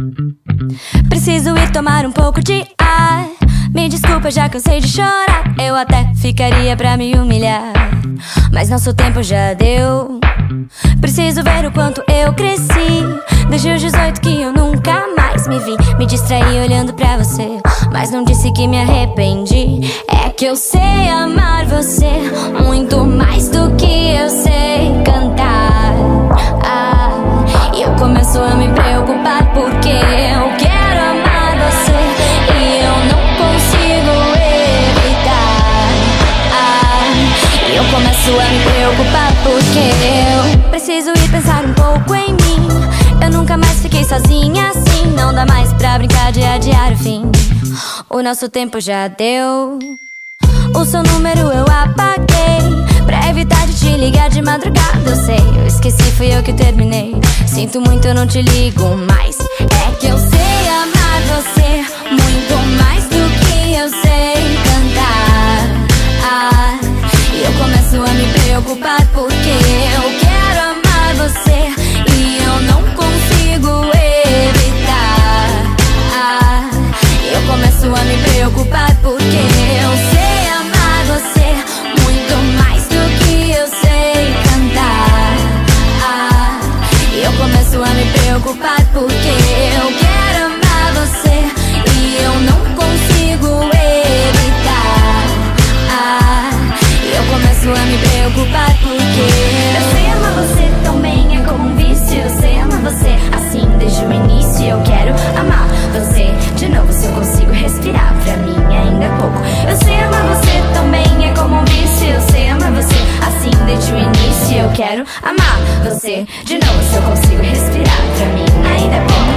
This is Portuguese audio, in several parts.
Preciso ir tomar um pouco de ar. Me desculpa, já cansei de chorar. Eu até ficaria pra me humilhar, mas nosso tempo já deu. Preciso ver o quanto eu cresci desde os 18 que eu nunca mais me vi. Me distraí olhando pra você, mas não disse que me arrependi. É que eu sei amar você muito mais do que eu sei cantar. E eu começo a me preocupar porque eu quero amar você e eu não consigo evitar. E eu começo a me preocupar porque eu preciso ir pensar um pouco em mim. Eu nunca mais fiquei sozinha assim. Não dá mais pra brincar de adiar o fim. O nosso tempo já deu. O seu número eu apaguei pra evitar de te ligar de madrugada. Eu sei, eu esqueci, fui eu que terminei. Sinto muito, eu não te ligo mais. É que eu sei amar você muito mais do que eu sei cantar. E eu começo a me preocupar porque eu quero amar você e eu não consigo evitar. E eu começo a me preocupar porque eu sei amar você muito mais do que eu sei cantar. E eu começo a me preocupar porque eu quero amar você e eu não consigo evitar. E eu começo a me preocupar porque eu sei amar você tão bem, é como um vício. Eu sei amar você assim desde o início. Eu quero amar você de novo, se eu consigo respirar, pra mim ainda é pouco. Eu sei amar você tão bem, é como um vício. Eu sei amar você assim desde o início. Eu quero amar você de novo, se eu consigo respirar, pra mim ainda é pouco.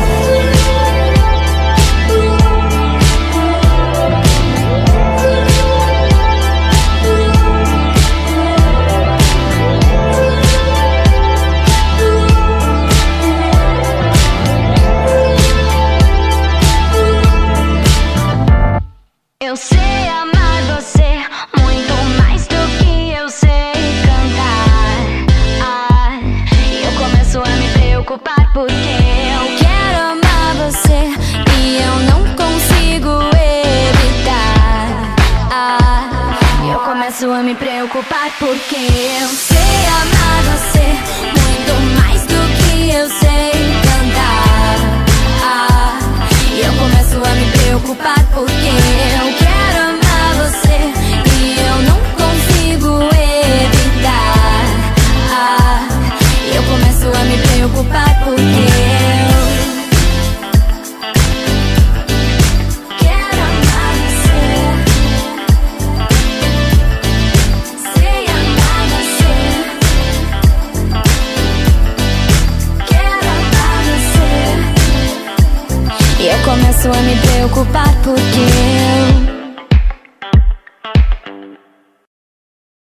Eu sei amar você muito mais do que eu sei cantar. E eu começo a me preocupar porque eu quero amar você e eu não consigo evitar. E eu começo a me preocupar porque eu sei amar você muito mais do que eu sei cantar. E eu começo a me preocupar porque eu quero amar você e eu não consigo evitar. E eu começo a me preocupar porque eu quero amar você. Sei amar você. Quero amar você. E eu começo a me preocupar porque eu